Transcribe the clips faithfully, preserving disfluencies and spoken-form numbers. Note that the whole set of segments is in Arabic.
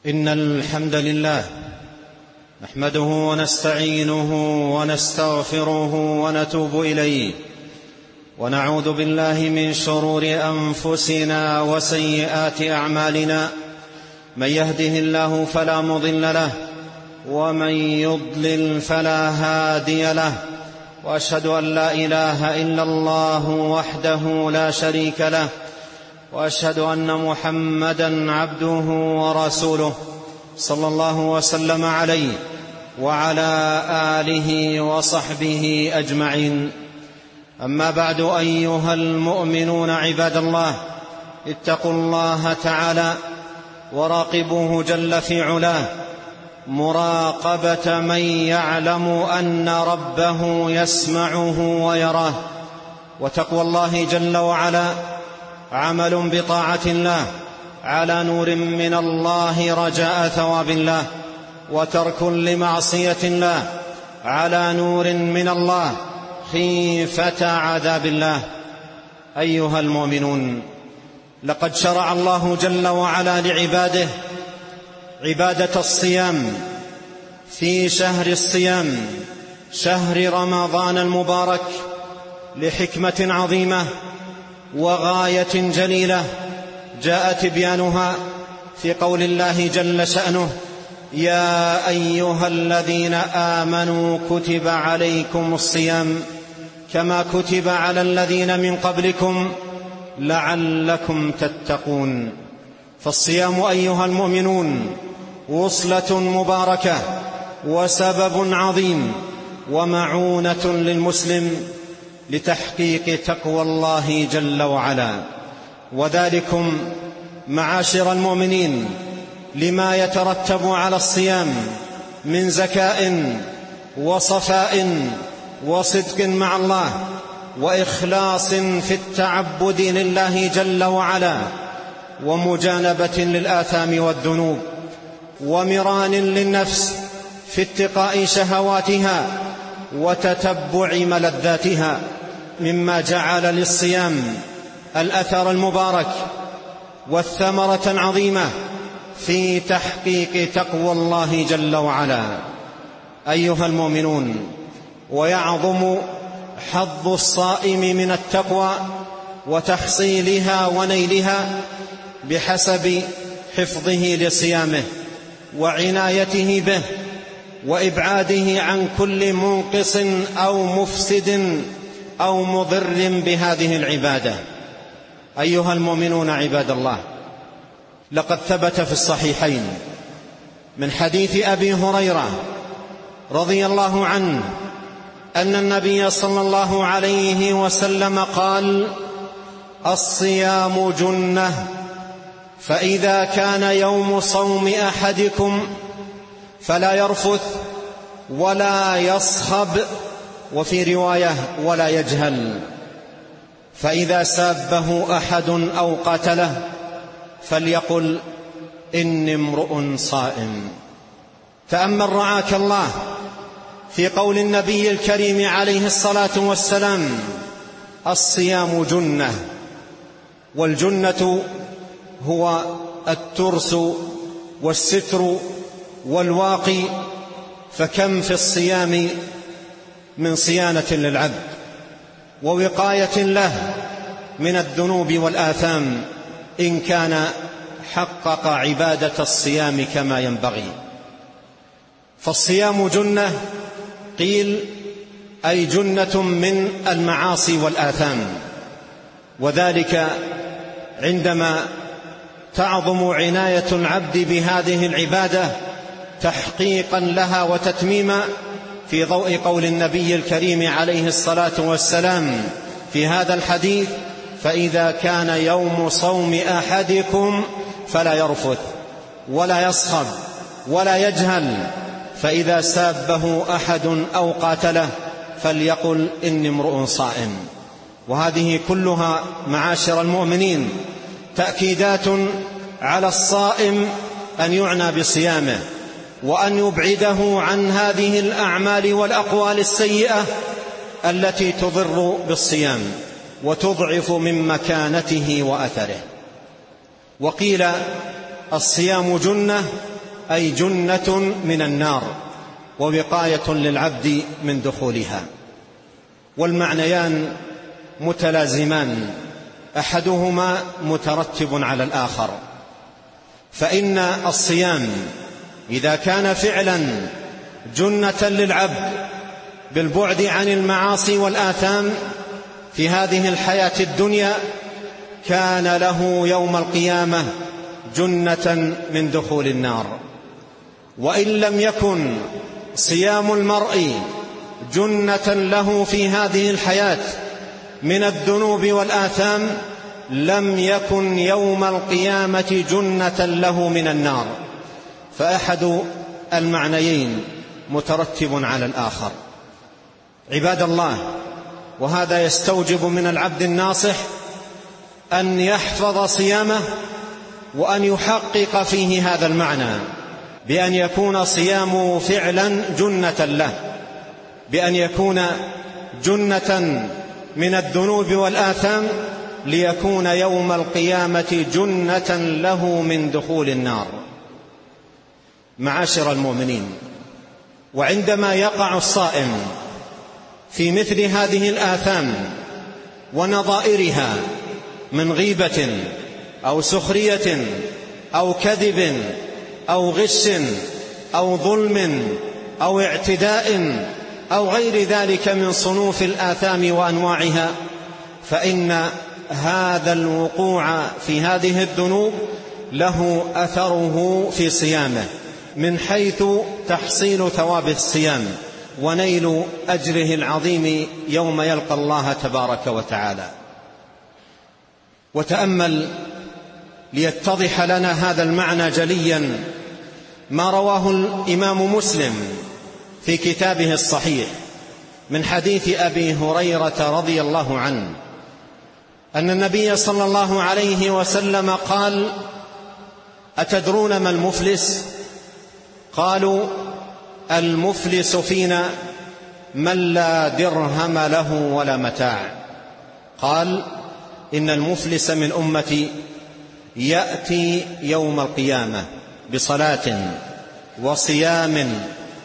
إن الحمد لله نحمده ونستعينه ونستغفره ونتوب إليه، ونعوذ بالله من شرور أنفسنا وسيئات أعمالنا. من يهده الله فلا مضل له، ومن يضلل فلا هادي له، وأشهد أن لا إله إلا الله وحده لا شريك له، وأشهد أن محمدًا عبده ورسوله صلى الله وسلم عليه وعلى آله وصحبه أجمعين. أما بعد، أيها المؤمنون عباد الله، اتقوا الله تعالى وراقبوه جل في علاه مراقبة من يعلم أن ربه يسمعه ويراه. وتقوى الله جل وعلا عمل بطاعة الله على نور من الله رجاء ثواب الله، وترك لمعصية الله على نور من الله خيفة عذاب الله. أيها المؤمنون، لقد شرع الله جل وعلا لعباده عبادة الصيام في شهر الصيام، شهر رمضان المبارك، لحكمة عظيمة وغاية جليلة جاء تبيانها في قول الله جل شأنه: يا أيها الذين آمنوا كتب عليكم الصيام كما كتب على الذين من قبلكم لعلكم تتقون. فالصيام أيها المؤمنون وصلة مباركة وسبب عظيم ومعونة للمسلم لتحقيق تقوى الله جل وعلا. وذلكم معاشر المؤمنين لما يترتب على الصيام من زكاء وصفاء وصدق مع الله وإخلاص في التعبد لله جل وعلا، ومجانبة للآثام والذنوب، ومران للنفس في اتقاء شهواتها وتتبع ملذاتها، مما جعل للصيام الأثر المبارك والثمرة العظيمة في تحقيق تقوى الله جل وعلا. أيها المؤمنون، ويعظم حظ الصائم من التقوى وتحصيلها ونيلها بحسب حفظه لصيامه وعنايته به وإبعاده عن كل منقص أو مفسد أو مضر بهذه العبادة. أيها المؤمنون عباد الله، لقد ثبت في الصحيحين من حديث أبي هريرة رضي الله عنه أن النبي صلى الله عليه وسلم قال: الصيام جنة، فإذا كان يوم صوم أحدكم فلا يرفث ولا يصخب، وفي رواية ولا يجهل، فإذا سابه أحد أو قاتله فليقل إني امرؤ صائم. تأمل رعاك الله في قول النبي الكريم عليه الصلاة والسلام: الصيام جنة. والجنة هو الترس والستر والواقي، فكم في الصيام من صيانة للعبد ووقاية له من الذنوب والآثام إن كان حقق عبادة الصيام كما ينبغي. فالصيام جنة قيل أي جنة من المعاصي والآثام، وذلك عندما تعظم عناية العبد بهذه العبادة تحقيقا لها وتتميما، في ضوء قول النبي الكريم عليه الصلاة والسلام في هذا الحديث: فإذا كان يوم صوم أحدكم فلا يرفث ولا يصخب ولا يجهل، فإذا سابه أحد أو قاتله فليقل إني امرؤ صائم. وهذه كلها معاشر المؤمنين تأكيدات على الصائم أن يعنى بصيامه، وأن يبعده عن هذه الأعمال والأقوال السيئة التي تضر بالصيام وتضعف من مكانته وأثره. وقيل الصيام جنة أي جنة من النار ووقاية للعبد من دخولها. والمعنيان متلازمان، أحدهما مترتب على الآخر، فإن الصيام إذا كان فعلا جنة للعبد بالبعد عن المعاصي والآثام في هذه الحياة الدنيا، كان له يوم القيامة جنة من دخول النار. وإن لم يكن صيام المرء جنة له في هذه الحياة من الذنوب والآثام، لم يكن يوم القيامة جنة له من النار، فأحد المعنيين مترتب على الآخر. عباد الله، وهذا يستوجب من العبد الناصح أن يحفظ صيامه وأن يحقق فيه هذا المعنى، بأن يكون صيامه فعلا جنة له، بأن يكون جنة من الذنوب والآثام، ليكون يوم القيامة جنة له من دخول النار. معاشر المؤمنين، وعندما يقع الصائم في مثل هذه الآثام ونظائرها من غيبة أو سخرية أو كذب أو غش أو ظلم أو اعتداء أو غير ذلك من صنوف الآثام وأنواعها، فإن هذا الوقوع في هذه الذنوب له أثره في صيامه، من حيث تحصيل ثواب الصيام ونيل أجره العظيم يوم يلقى الله تبارك وتعالى. وتأمل ليتضح لنا هذا المعنى جليا ما رواه الإمام مسلم في كتابه الصحيح من حديث أبي هريرة رضي الله عنه أن النبي صلى الله عليه وسلم قال: أتدرون ما المفلس؟ قالوا: المفلس فينا من لا درهم له ولا متاع. قال: إن المفلس من أمتي يأتي يوم القيامة بصلاة وصيام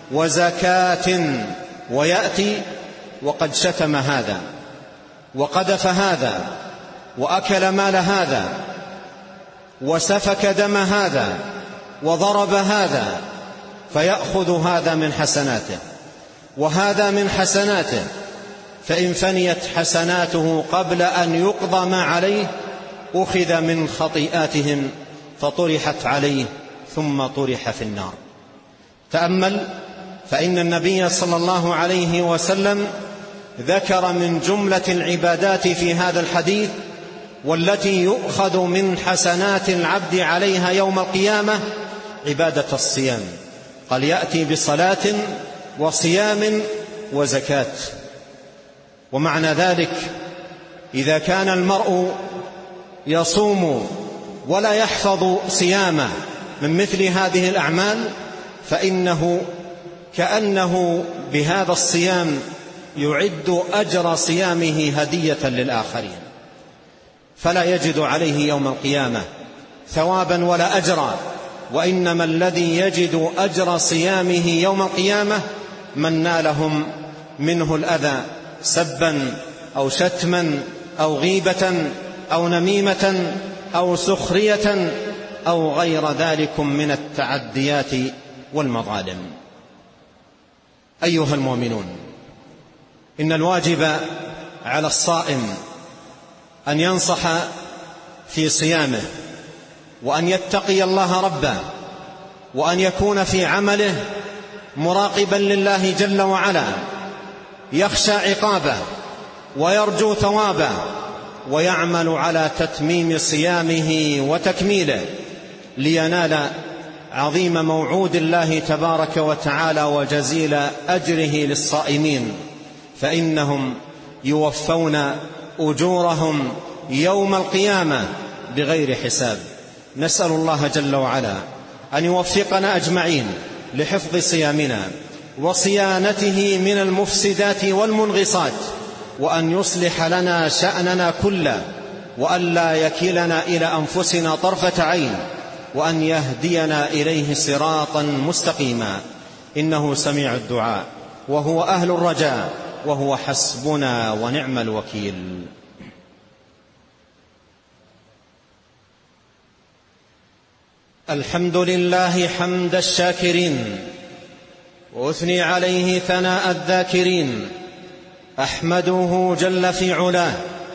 وزكاة، ويأتي وقد شتم هذا وقذف هذا وأكل مال هذا وسفك دم هذا وضرب هذا، فيأخذ هذا من حسناته وهذا من حسناته، فإن فنيت حسناته قبل أن يقضى ما عليه أخذ من خطيئاتهم فطرحت عليه ثم طرح في النار. تأمل، فإن النبي صلى الله عليه وسلم ذكر من جملة العبادات في هذا الحديث والتي يؤخذ من حسنات العبد عليها يوم القيامة عبادة الصيام. قال: يأتي بصلاة وصيام وزكاة. ومعنى ذلك إذا كان المرء يصوم ولا يحفظ صيامه من مثل هذه الأعمال، فإنه كأنه بهذا الصيام يعد أجر صيامه هدية للآخرين، فلا يجد عليه يوم القيامة ثوابا ولا أجرا، وإنما الذي يجد أجر صيامه يوم القيامة من نالهم منه الأذى سبا أو شتما أو غيبة أو نميمة أو سخرية أو غير ذلك من التعديات والمظالم. أيها المؤمنون، إن الواجب على الصائم أن ينصح في صيامه، وأن يتقي الله ربه، وأن يكون في عمله مراقبا لله جل وعلا، يخشى عقابه ويرجو ثوابه، ويعمل على تتميم صيامه وتكميله لينال عظيم موعود الله تبارك وتعالى وجزيل أجره للصائمين، فإنهم يوفون أجورهم يوم القيامة بغير حساب. نسأل الله جل وعلا أن يوفقنا أجمعين لحفظ صيامنا وصيانته من المفسدات والمنغصات، وأن يصلح لنا شأننا كله، وأن لا يكلنا إلى أنفسنا طرفة عين، وأن يهدينا إليه صراطا مستقيما، إنه سميع الدعاء وهو أهل الرجاء وهو حسبنا ونعم الوكيل. الحمد لله حمد الشاكرين، وأثني عليه ثناء الذاكرين. أحمده جل في علاه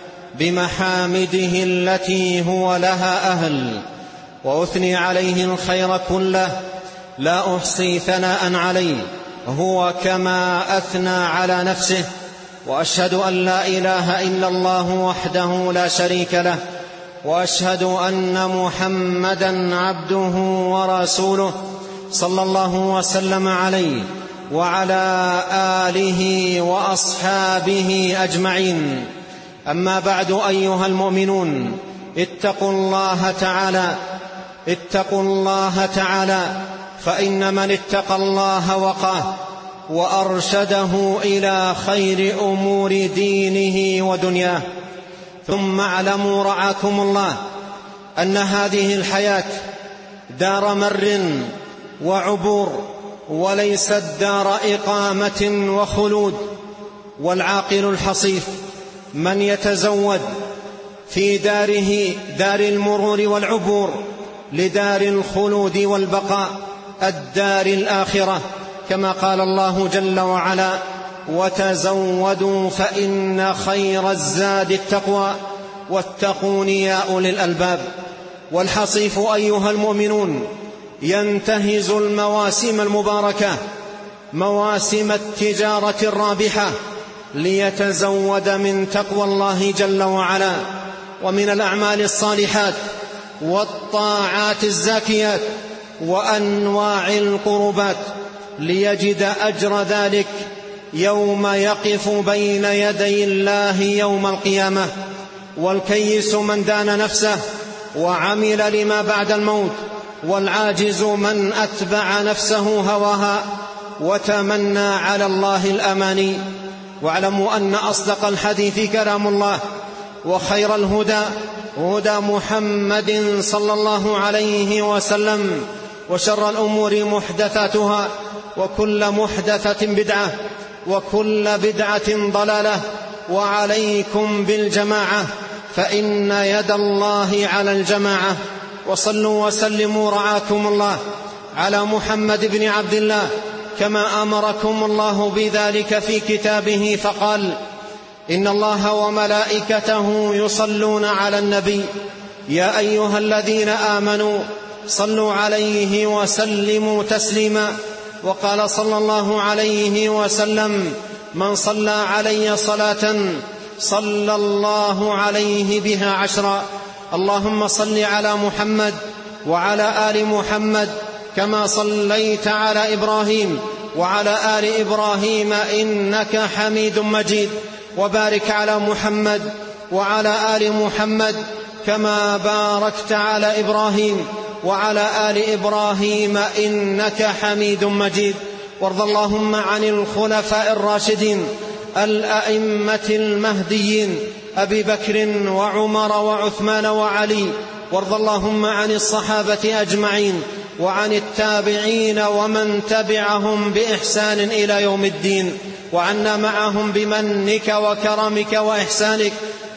بمحامده التي هو لها أهل، وأثني عليه الخير كله لا أحصي ثناء عليه هو كما أثنى على نفسه. وأشهد أن لا إله إلا الله وحده لا شريك له، وأشهد أن محمدا عبده ورسوله صلى الله وسلم عليه وعلى آله وأصحابه أجمعين. أما بعد، أيها المؤمنون، اتقوا الله تعالى اتقوا الله تعالى فإن من اتقى الله وقاه وأرشده إلى خير أمور دينه ودنياه. ثم اعلموا رعاكم الله أن هذه الحياة دار مر وعبور، وليست دار إقامة وخلود. والعاقل الحصيف من يتزود في داره دار المرور والعبور لدار الخلود والبقاء، الدار الآخرة، كما قال الله جل وعلا: وتزودوا فإن خير الزاد التقوى واتقون يا أولي الألباب. والحصيف أيها المؤمنون ينتهز المواسم المباركة، مواسم التجارة الرابحة، ليتزود من تقوى الله جل وعلا ومن الأعمال الصالحات والطاعات الزاكيات وأنواع القربات، ليجد أجر ذلك يوم يقف بين يدي الله يوم القيامة. والكيس من دان نفسه وعمل لما بعد الموت، والعاجز من أتبع نفسه هواها وتمنى على الله الأماني. واعلموا أن أصدق الحديث كلام الله، وخير الهدى هدى محمد صلى الله عليه وسلم، وشر الأمور محدثاتها، وكل محدثة بدعة، وكل بدعة ضلالة. وعليكم بالجماعة، فإن يد الله على الجماعة. وصلوا وسلموا رعاكم الله على محمد بن عبد الله كما أمركم الله بذلك في كتابه، فقال: إن الله وملائكته يصلون على النبي يا أيها الذين آمنوا صلوا عليه وسلموا تسليما. وقال صلى الله عليه وسلم: من صلى علي صلاة صلى الله عليه بها عشرا. اللهم صل على محمد وعلى آل محمد كما صليت على إبراهيم وعلى آل إبراهيم إنك حميد مجيد. وبارك على محمد وعلى آل محمد كما باركت على إبراهيم وعلى آل إبراهيم إنك حميد مجيد. وارض اللهم عن الخلفاء الراشدين الأئمة المهديين أبي بكر وعمر وعثمان وعلي. وارض اللهم عن الصحابة أجمعين وعن التابعين ومن تبعهم بإحسان إلى يوم الدين، وعنا معهم بمنك وكرمك وإحسانك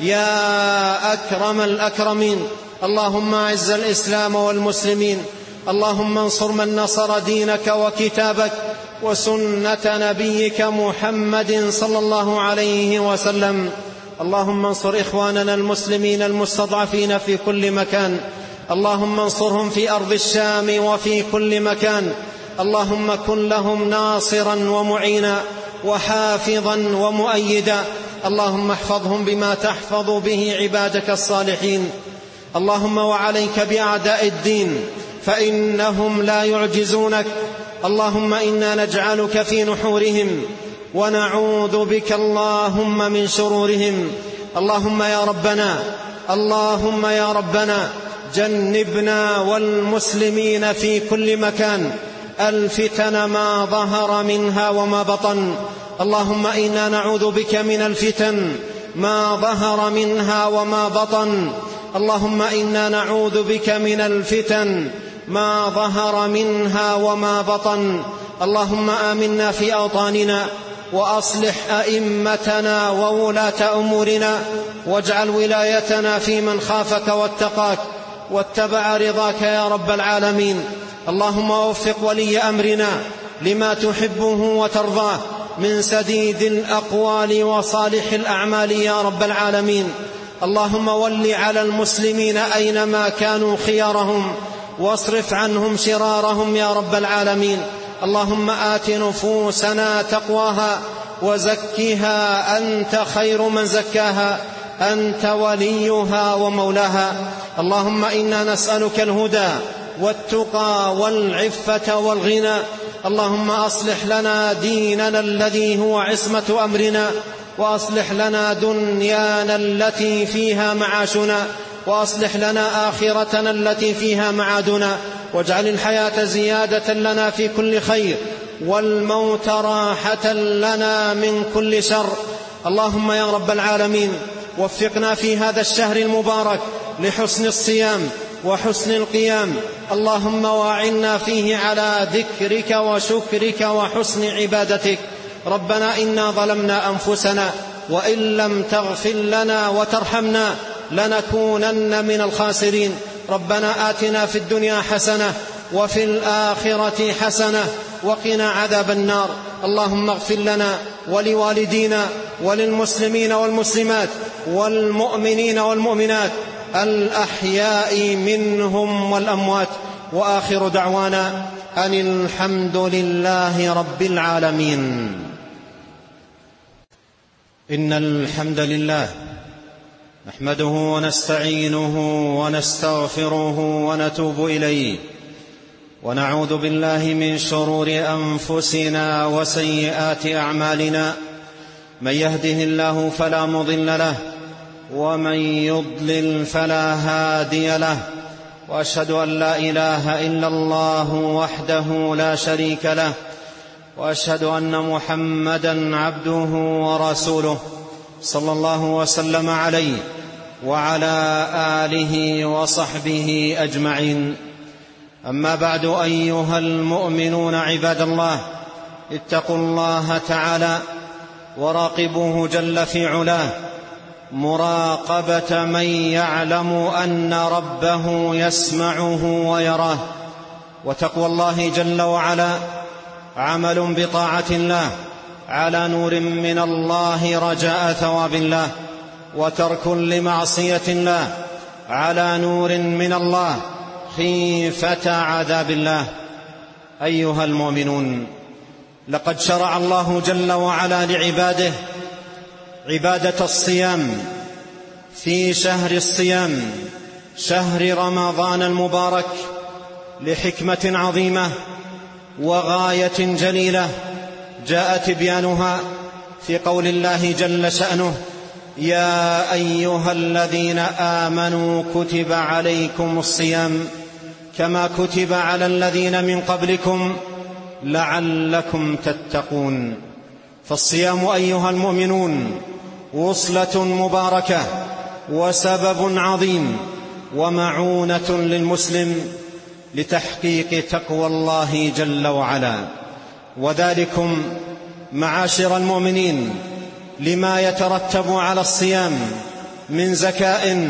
يا أكرم الأكرمين. اللهم أعز الإسلام والمسلمين، اللهم انصر من نصر دينك وكتابك وسنة نبيك محمد صلى الله عليه وسلم. اللهم انصر إخواننا المسلمين المستضعفين في كل مكان، اللهم انصرهم في أرض الشام وفي كل مكان. اللهم كن لهم ناصرا ومعينا وحافظا ومؤيدا. اللهم احفظهم بما تحفظ به عبادك الصالحين. اللهم وعليك بأعداء الدين فإنهم لا يعجزونك. اللهم إنا نجعلك في نحورهم ونعوذ بك اللهم من شرورهم. اللهم يا ربنا اللهم يا ربنا جنبنا والمسلمين في كل مكان الفتن ما ظهر منها وما بطن. اللهم إنا نعوذ بك من الفتن ما ظهر منها وما بطن. اللهم إنا نعوذ بك من الفتن ما ظهر منها وما بطن. اللهم آمنا في أوطاننا، وأصلح أئمتنا وولاة أمورنا، واجعل ولايتنا في من خافك واتقاك واتبع رضاك يا رب العالمين. اللهم وفق ولي أمرنا لما تحبه وترضاه من سديد الأقوال وصالح الأعمال يا رب العالمين. اللهم ول على المسلمين أينما كانوا خيارهم، واصرف عنهم شرارهم يا رب العالمين. اللهم آت نفوسنا تقواها وزكها، أنت خير من زكاها، أنت وليها ومولاها. اللهم إنا نسألك الهدى والتقى والعفة والغنى. اللهم أصلح لنا ديننا الذي هو عصمة أمرنا، وأصلح لنا دنيانا التي فيها معاشنا، وأصلح لنا آخرتنا التي فيها معادنا، واجعل الحياة زيادة لنا في كل خير، والموت راحة لنا من كل شر. اللهم يا رب العالمين وفقنا في هذا الشهر المبارك لحسن الصيام وحسن القيام. اللهم واعنا فيه على ذكرك وشكرك وحسن عبادتك. ربنا إنا ظلمنا أنفسنا، وإن لم تغفر لنا وترحمنا لنكونن من الخاسرين. ربنا آتنا في الدنيا حسنة وفي الآخرة حسنة وقنا عذاب النار. اللهم اغفر لنا ولوالدينا وللمسلمين والمسلمات والمؤمنين والمؤمنات الأحياء منهم والأموات. وآخر دعوانا أن الحمد لله رب العالمين. إن الحمد لله نحمده ونستعينه ونستغفره ونتوب إليه، ونعوذ بالله من شرور أنفسنا وسيئات أعمالنا. من يهده الله فلا مضل له، ومن يضلل فلا هادي له، وأشهد أن لا إله إلا الله وحده لا شريك له، وأشهد أن محمدًا عبده ورسوله صلى الله وسلم عليه وعلى آله وصحبه أجمعين. أما بعد، أيها المؤمنون عباد الله، اتقوا الله تعالى وراقبوه جل في علاه مراقبة من يعلم أن ربه يسمعه ويراه. وتقوى الله جل وعلا عمل بطاعة الله على نور من الله رجاء ثواب الله، وترك لمعصية الله على نور من الله خيفة عذاب الله. أيها المؤمنون، لقد شرع الله جل وعلا لعباده عبادة الصيام في شهر الصيام، شهر رمضان المبارك، لحكمة عظيمة وغاية جليلة جاء تبيانها في قول الله جل شأنه: يا أيها الذين آمنوا كتب عليكم الصيام كما كتب على الذين من قبلكم لعلكم تتقون. فالصيام أيها المؤمنون وصلة مباركة وسبب عظيم ومعونة للمسلم لتحقيق تقوى الله جل وعلا. وذلكم معاشر المؤمنين لما يترتب على الصيام من زكاء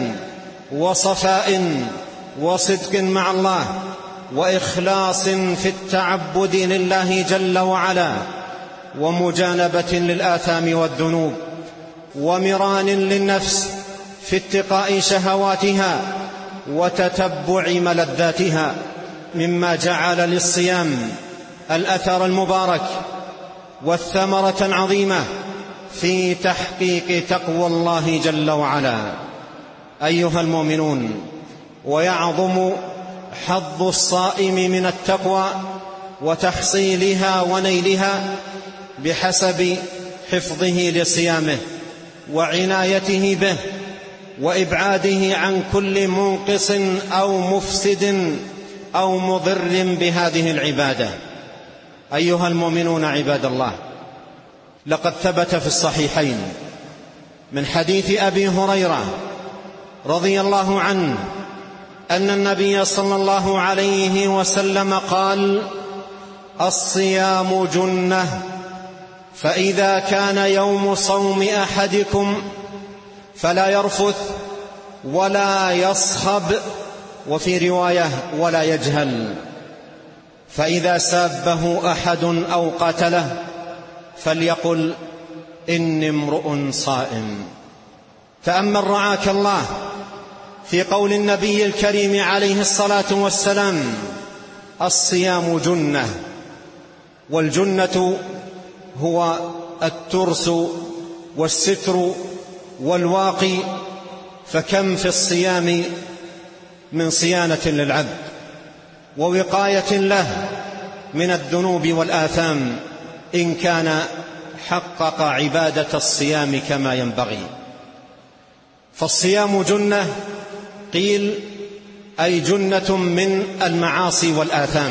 وصفاء وصدق مع الله وإخلاص في التعبد لله جل وعلا، ومجانبة للآثام والذنوب، ومران للنفس في اتقاء شهواتها وتتبع ملذاتها، مما جعل للصيام الأثر المبارك والثمرة العظيمة في تحقيق تقوى الله جل وعلا. أيها المؤمنون، ويعظم حظ الصائم من التقوى وتحصيلها ونيلها بحسب حفظه لصيامه وعنايته به وإبعاده عن كل منقص أو مفسد أو مضر بهذه العبادة. أيها المؤمنون عباد الله، لقد ثبت في الصحيحين من حديث أبي هريرة رضي الله عنه أن النبي صلى الله عليه وسلم قال: الصيام جنة، فإذا كان يوم صوم أحدكم فلا يرفث ولا يصخب، وفي رواية ولا يجهل، فإذا سابه أحد أو قاتله فليقل إني امرؤ صائم. تأمل رعاك الله في قول النبي الكريم عليه الصلاة والسلام: الصيام جنة. والجنة هو الترس والستر والواقي، فكم في الصيام من صيانة للعبد ووقاية له من الذنوب والآثام إن كان حقق عبادة الصيام كما ينبغي. فالصيام جنة قيل أي جنة من المعاصي والآثام،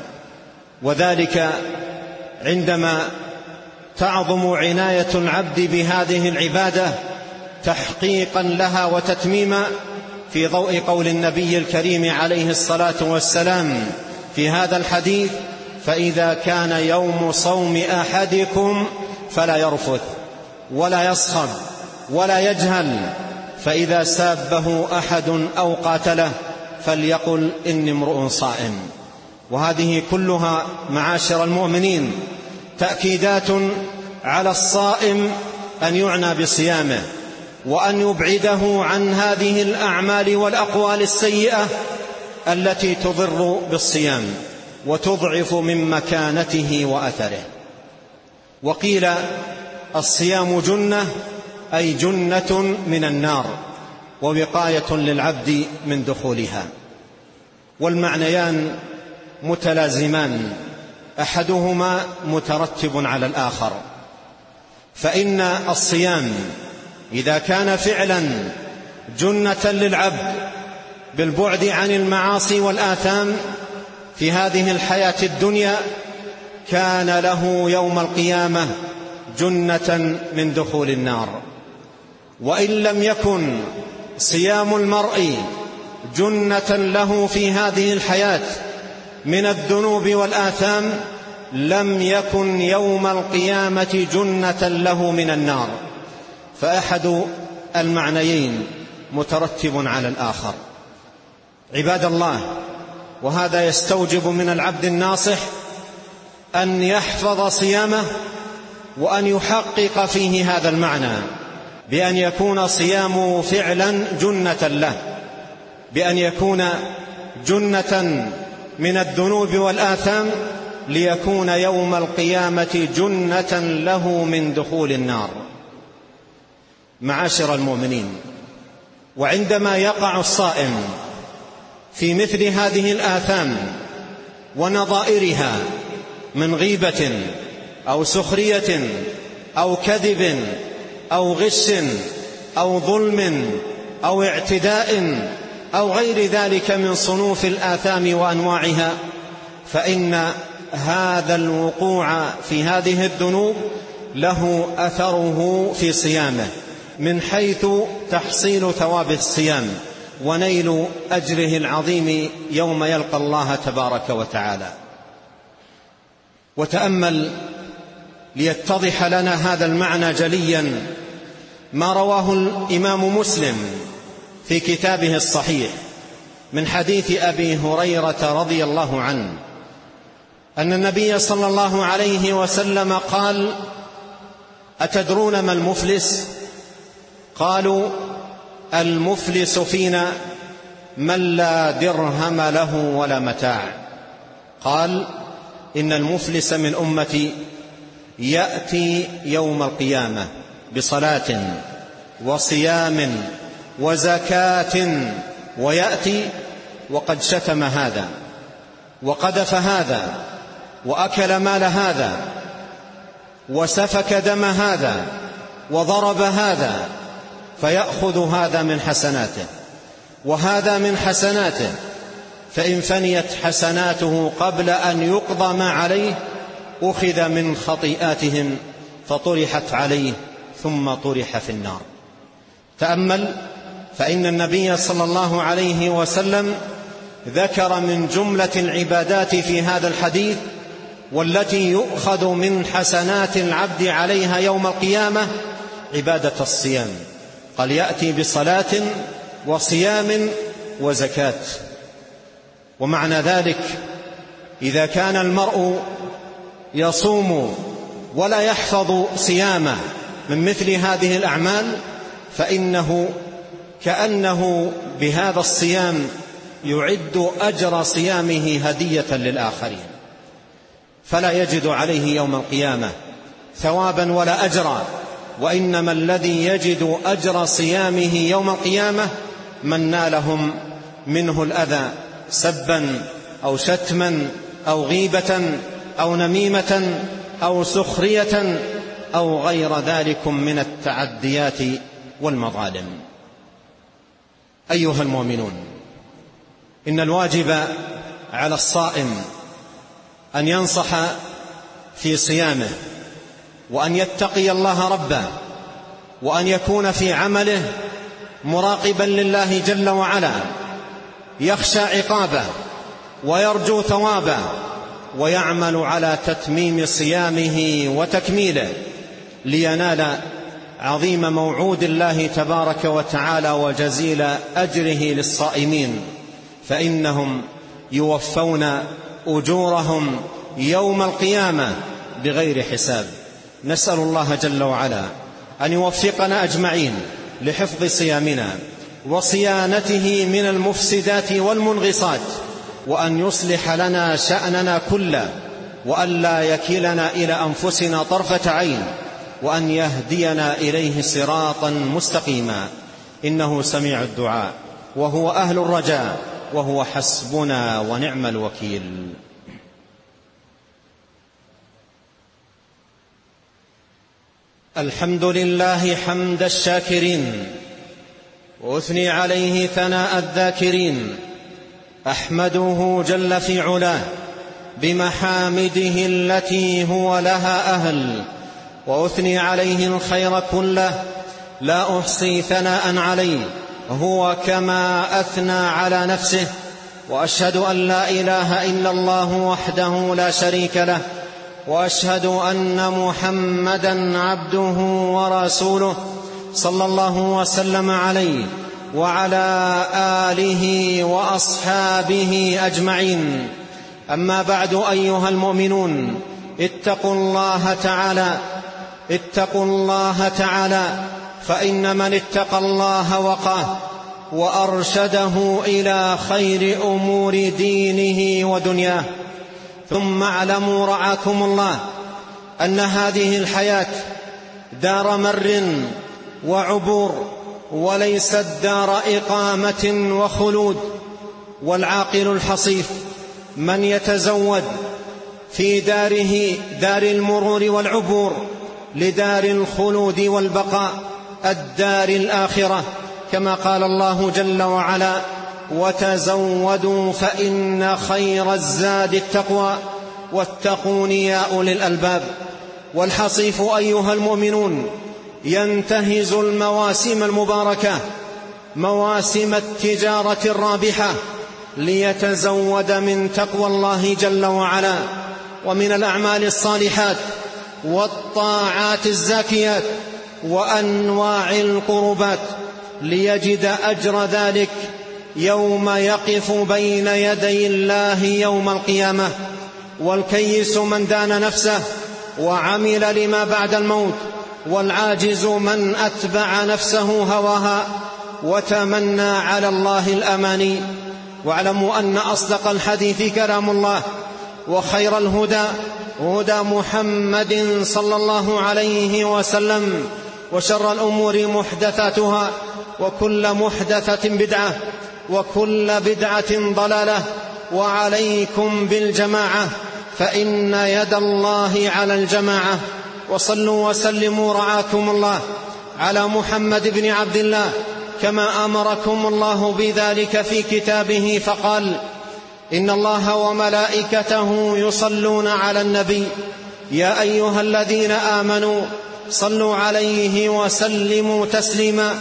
وذلك عندما تعظم عناية العبد بهذه العبادة تحقيقا لها وتتميما، في ضوء قول النبي الكريم عليه الصلاة والسلام في هذا الحديث: فإذا كان يوم صوم أحدكم فلا يرفث ولا يصخب ولا يجهل، فإذا سابه أحد أو قاتله فليقل إني امرؤ صائم. وهذه كلها معاشر المؤمنين تأكيدات على الصائم أن يعنى بصيامه، وأن يبعده عن هذه الأعمال والأقوال السيئة التي تضر بالصيام وتضعف من مكانته وأثره. وقيل الصيام جنة أي جنة من النار ووقاية للعبد من دخولها. والمعنيان متلازمان، أحدهما مترتب على الآخر، فإن الصيام إذا كان فعلا جنة للعبد بالبعد عن المعاصي والآثام في هذه الحياة الدنيا، كان له يوم القيامة جنة من دخول النار. وإن لم يكن صيام المرء جنة له في هذه الحياة من الذنوب والآثام، لم يكن يوم القيامة جنة له من النار، فأحد المعنيين مترتب على الآخر. عباد الله، وهذا يستوجب من العبد الناصح أن يحفظ صيامه وأن يحقق فيه هذا المعنى، بأن يكون صيامه فعلا جنة له، بأن يكون جنة من الذنوب والآثام، ليكون يوم القيامة جنة له من دخول النار. معاشر المؤمنين، وعندما يقع الصائم في مثل هذه الآثام ونظائرها من غيبة أو سخرية أو كذب أو غش أو ظلم أو اعتداء أو غير ذلك من صنوف الآثام وأنواعها، فإن هذا الوقوع في هذه الذنوب له أثره في صيامه، من حيث تحصيل ثواب الصيام ونيل أجره العظيم يوم يلقى الله تبارك وتعالى. وتأمل ليتضح لنا هذا المعنى جليا ما رواه الإمام مسلم في كتابه الصحيح من حديث أبي هريرة رضي الله عنه أن النبي صلى الله عليه وسلم قال: أتدرون ما المفلس؟ قالوا: المفلس فينا من لا درهم له ولا متاع. قال: إن المفلس من أمتي يأتي يوم القيامة بصلاة وصيام وزكاة، ويأتي وقد شتم هذا وقذف هذا وأكل مال هذا وسفك دم هذا وضرب هذا، فيأخذ هذا من حسناته وهذا من حسناته، فإن فنيت حسناته قبل أن يقضى ما عليه أخذ من خطيئاتهم فطرحت عليه ثم طرح في النار. تأمل فإن النبي صلى الله عليه وسلم ذكر من جملة العبادات في هذا الحديث والتي يؤخذ من حسنات العبد عليها يوم القيامة عبادة الصيام. قال: يأتي بصلاة وصيام وزكاة. ومعنى ذلك إذا كان المرء يصوم ولا يحفظ صيامه من مثل هذه الأعمال فإنه كأنه بهذا الصيام يعد أجر صيامه هدية للآخرين، فلا يجد عليه يوم القيامة ثوابا ولا أجرا، وإنما الذي يجد أجر صيامه يوم القيامة من نالهم منه الأذى سبا أو شتما أو غيبة أو نميمة أو سخرية أو غير ذلك من التعديات والمظالم. أيها المؤمنون، إن الواجب على الصائم أن ينصح في صيامه، وأن يتقي الله ربه، وأن يكون في عمله مراقبا لله جل وعلا، يخشى عقابه ويرجو ثوابه، ويعمل على تتميم صيامه وتكميله لينال عظيم موعود الله تبارك وتعالى وجزيل أجره للصائمين، فإنهم يوفون أجورهم يوم القيامة بغير حساب. نسأل الله جل وعلا أن يوفقنا أجمعين لحفظ صيامنا وصيانته من المفسدات والمنغصات، وأن يصلح لنا شأننا كله، وأن لا يكلنا إلى أنفسنا طرفة عين، وأن يهدينا إليه صراطا مستقيما، إنه سميع الدعاء وهو أهل الرجاء وهو حسبنا ونعم الوكيل. الحمد لله حمد الشاكرين، وأثني عليه ثناء الذاكرين، أحمده جل في علاه بمحامده التي هو لها أهل، وأثني عليه الخير كله لا أحصي ثناء عليه هو كما أثنى على نفسه. وأشهد أن لا إله إلا الله وحده لا شريك له، وأشهد أن محمدا عبده ورسوله صلى الله وسلم عليه وعلى آله وأصحابه أجمعين. أما بعد، أيها المؤمنون، اتقوا الله تعالى اتقوا الله تعالى فإن من اتقى الله وقاه وأرشده إلى خير أمور دينه ودنياه. ثم اعلموا رعاكم الله أن هذه الحياة دار مر وعبور، وليست دار إقامة وخلود. والعاقل الحصيف من يتزود في داره دار المرور والعبور لدار الخلود والبقاء، الدار الآخرة، كما قال الله جل وعلا: وتزودوا فإن خير الزاد التقوى واتقون يا أولي الألباب. والحصيف أيها المؤمنون ينتهز المواسم المباركة، مواسم التجارة الرابحة، ليتزود من تقوى الله جل وعلا ومن الأعمال الصالحات والطاعات الزاكيات وأنواع القربات، ليجد أجر ذلك يوم يقف بين يدي الله يوم القيامة. والكيس من دان نفسه وعمل لما بعد الموت، والعاجز من أتبع نفسه هواها وتمنى على الله الأماني. واعلموا أن أصدق الحديث كلام الله، وخير الهدى هدى محمد صلى الله عليه وسلم، وشر الأمور محدثاتها، وكل محدثة بدعة، وكل بدعة ضلالة. وعليكم بالجماعة، فإن يد الله على الجماعة. وصلوا وسلموا رعاكم الله على محمد بن عبد الله كما أمركم الله بذلك في كتابه، فقال: إن الله وملائكته يصلون على النبي يا أيها الذين آمنوا صلوا عليه وسلموا تسليما.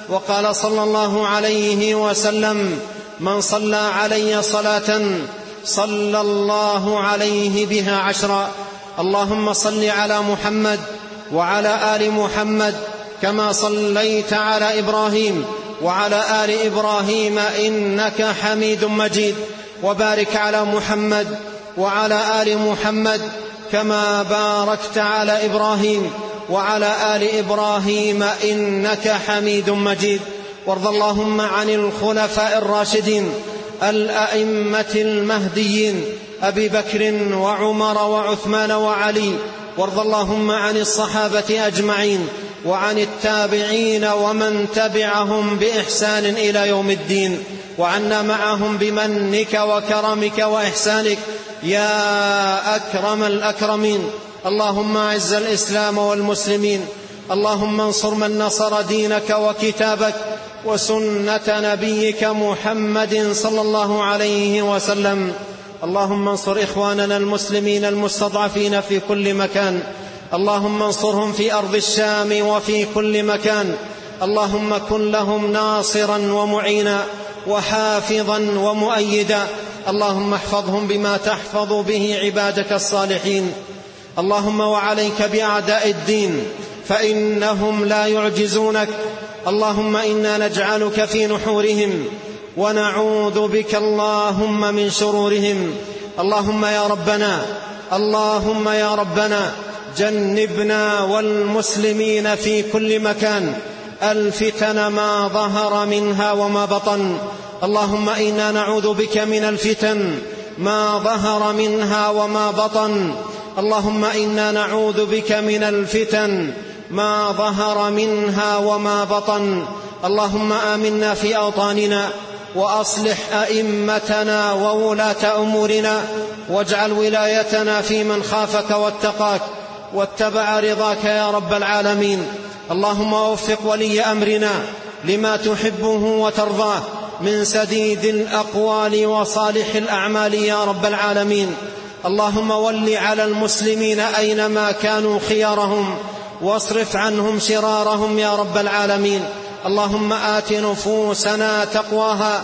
وقال صلى الله عليه وسلم: من صلى علي صلاة صلى الله عليه بها عشرا. اللهم صل على محمد وعلى آل محمد كما صليت على إبراهيم وعلى آل إبراهيم إنك حميد مجيد، وبارك على محمد وعلى آل محمد كما باركت على إبراهيم وعلى آل إبراهيم إنك حميد مجيد. وارض اللهم عن الخلفاء الراشدين الأئمة المهديين أبي بكر وعمر وعثمان وعلي، وارض اللهم عن الصحابة أجمعين وعن التابعين ومن تبعهم بإحسان إلى يوم الدين، وعنا معهم بمنك وكرمك وإحسانك يا أكرم الأكرمين. اللهم أعز الإسلام والمسلمين، اللهم انصر من نصر دينك وكتابك وسنة نبيك محمد صلى الله عليه وسلم. اللهم انصر إخواننا المسلمين المستضعفين في كل مكان، اللهم انصرهم في أرض الشام وفي كل مكان. اللهم كن لهم ناصرا ومعينا وحافظا ومؤيدا. اللهم احفظهم بما تحفظ به عبادك الصالحين. اللهم وعليك بأعداء الدين فإنهم لا يعجزونك. اللهم إنا نجعلك في نحورهم ونعوذ بك اللهم من شرورهم. اللهم يا ربنا اللهم يا ربنا جنبنا والمسلمين في كل مكان الفتن ما ظهر منها وما بطن. اللهم إنا نعوذ بك من الفتن ما ظهر منها وما بطن. اللهم إنا نعوذ بك من الفتن ما ظهر منها وما بطن. اللهم آمنا في أوطاننا وأصلح أئمتنا وولاة أمورنا، واجعل ولايتنا في من خافك واتقاك واتبع رضاك يا رب العالمين. اللهم وفق ولي أمرنا لما تحبه وترضاه من سديد الأقوال وصالح الأعمال يا رب العالمين. اللهم ول على المسلمين أينما كانوا خيارهم واصرف عنهم شرارهم يا رب العالمين. اللهم آت نفوسنا تقواها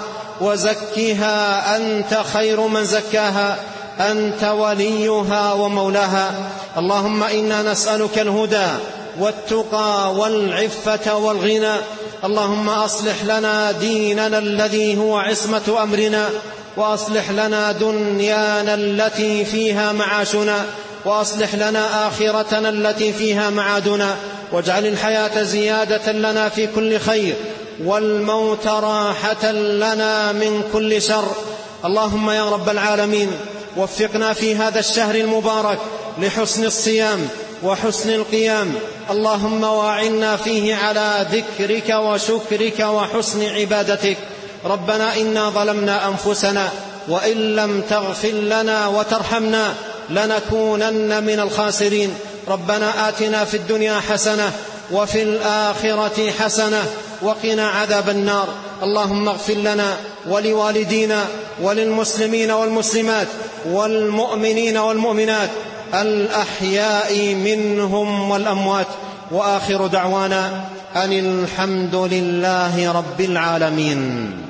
وزكها أنت خير من زكاها، أنت وليها ومولاها. اللهم إنا نسألك الهدى والتقى والعفة والغنى. اللهم أصلح لنا ديننا الذي هو عصمة أمرنا، وأصلح لنا دنيانا التي فيها معاشنا، وأصلح لنا آخرتنا التي فيها معادنا، واجعل الحياة زيادة لنا في كل خير والموت راحة لنا من كل شر. اللهم يا رب العالمين وفقنا في هذا الشهر المبارك لحسن الصيام وحسن القيام. اللهم واعنا فيه على ذكرك وشكرك وحسن عبادتك. ربنا إنا ظلمنا أنفسنا وإن لم تغفر لنا وترحمنا لنكونن من الخاسرين. ربنا آتنا في الدنيا حسنة وفي الآخرة حسنة وقنا عذاب النار. اللهم اغفر لنا ولوالدينا وللمسلمين والمسلمات والمؤمنين والمؤمنات الأحياء منهم والأموات. وآخر دعوانا أن الحمد لله رب العالمين.